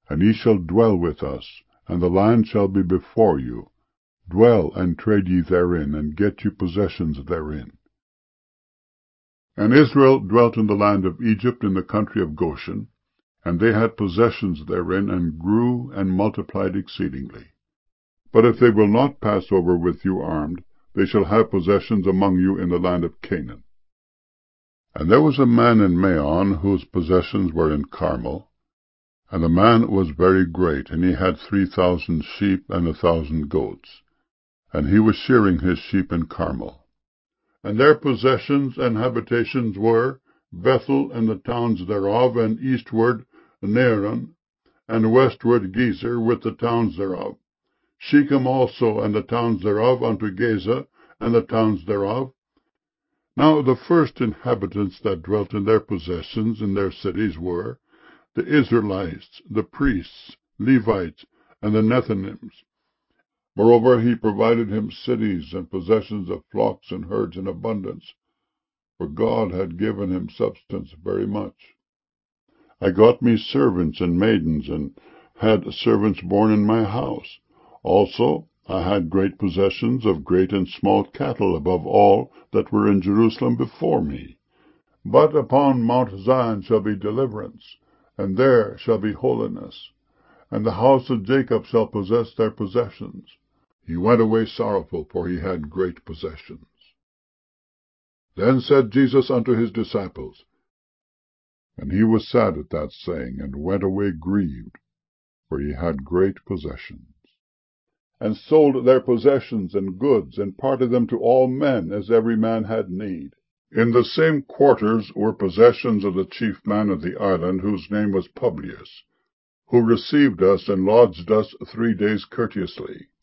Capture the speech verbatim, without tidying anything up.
And ye shall dwell with us, and the land shall be before you. Dwell and trade ye therein, and get you possessions therein. And Israel dwelt in the land of Egypt, in the country of Goshen, and they had possessions therein, and grew and multiplied exceedingly. But if they will not pass over with you armed, they shall have possessions among you in the land of Canaan. And there was a man in Maon, whose possessions were in Carmel, and the man was very great, and he had three thousand sheep and a thousand goats, and he was shearing his sheep in Carmel. And their possessions and habitations were Bethel and the towns thereof, and eastward Naaran, and westward Gezer with the towns thereof, Shechem also and the towns thereof, unto Gaza and the towns thereof. Now the first inhabitants that dwelt in their possessions in their cities were the Israelites, the priests, Levites, and the Nethinims. Moreover, he provided him cities and possessions of flocks and herds in abundance, for God had given him substance very much. I got me servants and maidens, and had servants born in my house. Also I had great possessions of great and small cattle, above all that were in Jerusalem before me. But upon Mount Zion shall be deliverance, and there shall be holiness, and the house of Jacob shall possess their possessions. He went away sorrowful, for he had great possessions. Then said Jesus unto his disciples, and he was sad at that saying, and went away grieved, for he had great possessions, and sold their possessions and goods, and parted them to all men, as every man had need. In the same quarters were possessions of the chief man of the island, whose name was Publius, who received us and lodged us three days courteously.